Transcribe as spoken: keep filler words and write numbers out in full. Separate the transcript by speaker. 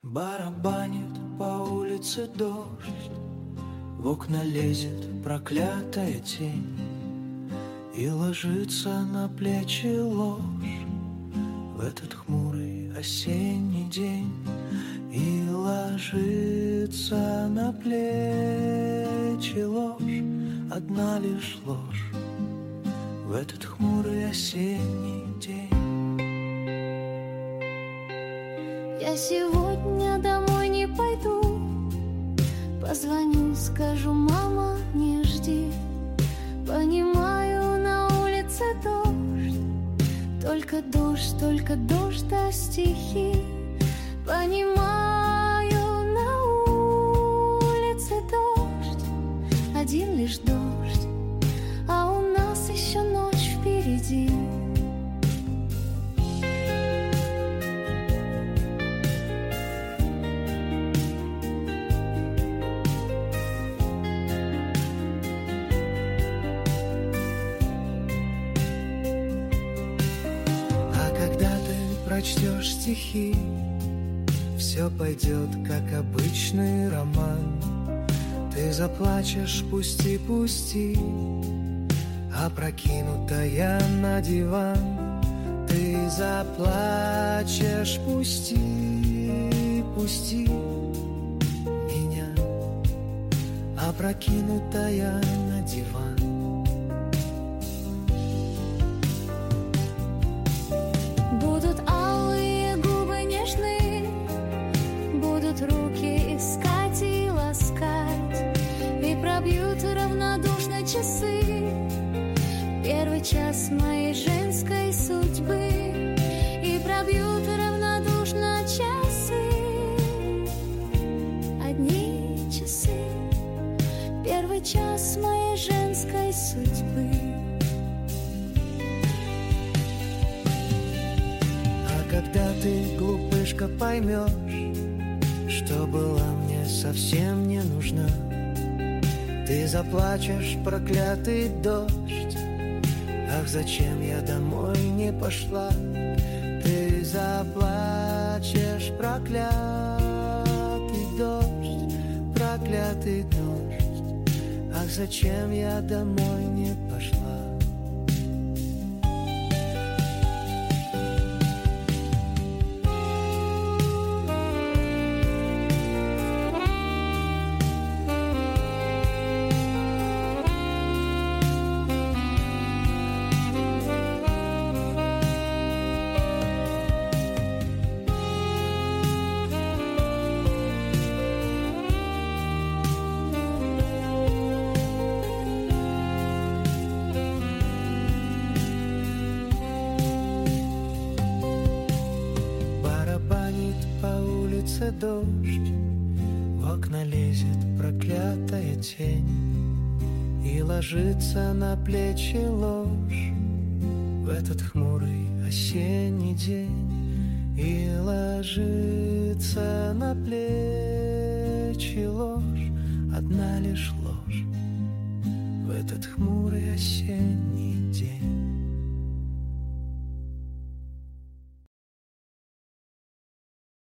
Speaker 1: Барабанит по улице дождь, в окна лезет проклятая тень и ложится на плечи ложь в этот хмурый осенний день. И ложится на плечи ложь, одна лишь ложь в этот хмурый осенний день.
Speaker 2: Я сегодня домой не пойду, позвоню, скажу: мама, не жди. Понимаю, на улице дождь, только дождь, только дождь да стихи. Понимаю, на улице дождь, один лишь дождь, а у нас еще ночь впереди.
Speaker 1: Прочтешь стихи, все пойдет, как обычный роман. Ты заплачешь, пусти, пусти, опрокинутая на диван. Ты заплачешь, пусти, пусти меня, опрокинутая на диван.
Speaker 2: Руки искать и ласкать, и пробьют равнодушно часы первый час моей женской судьбы, и пробьют равнодушно часы, одни часы, первый час моей женской судьбы.
Speaker 1: А когда ты, глупышка, поймешь, что была мне совсем не нужна, ты заплачешь, проклятый дождь. Ах, зачем я домой не пошла? Ты заплачешь, проклятый дождь, проклятый дождь. Ах, зачем я домой не пошла? Дождь, в окна лезет проклятая тень и ложится на плечи ложь в этот хмурый осенний день. И ложится на плечи ложь, одна лишь ложь в этот хмурый осенний день.